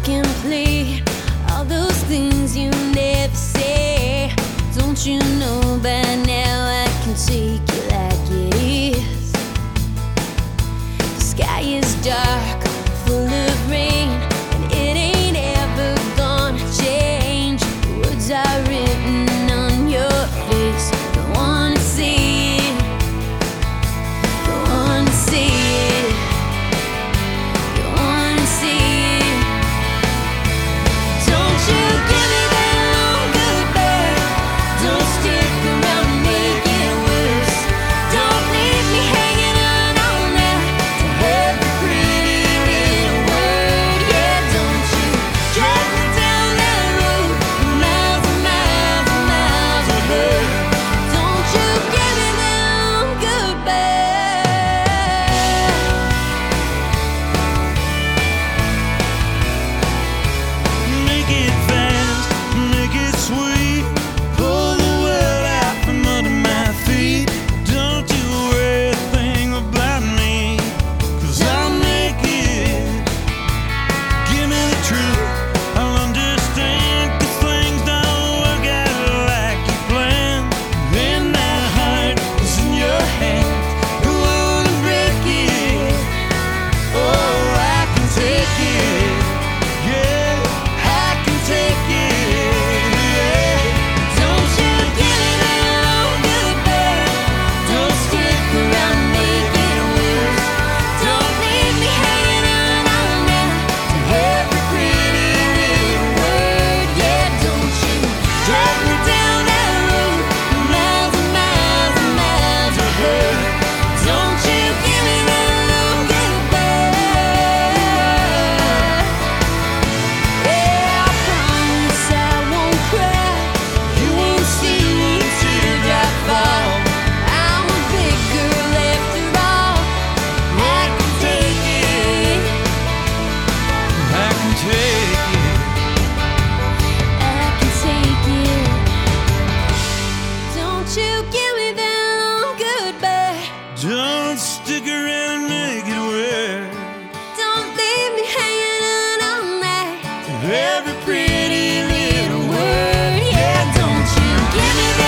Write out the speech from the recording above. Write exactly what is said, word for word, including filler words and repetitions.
complete all those things you never say. Don't you know by now I can take you like it is? The sky is dark, full of rain, and it ain't ever gonna change. The words are written on your face. Don't wanna see it, don't wanna see it, don't wanna see it. Don't you give me that long goodbye. Don't stick around and make it worse. Don't leave me hanging on all night to every pretty little word. Yeah, don't you drag me down that road, miles and miles and miles ahead. Don't you give me that long goodbye. Make it fast, make it sweet. Pull the world out from under my feet. Don't you worry a thing about me, 'cause I'll make it. Give me the truth, I'll understand, 'cause things don't work out like you planned. Then that heart is in your hands. Go on and break it. Oh, I can take it. Yeah, I can take it. Yeah. Don't you give me that long goodbye. Don't stick around and make it worse. Don't leave me hanging on all night to every pretty little word. Yeah, don't you drag me down that road, miles and miles and miles ahead. Don't you give me that long goodbye. Yeah, I promise I won't cry. You won't see me teardrop fall. I'm a big girl after all. I can take it, I can take it. I can take it. Don't you give me that long goodbye. Don't stick around and make it work. Don't leave me hanging on all night. Every pretty Little word, yeah. Don't you give me that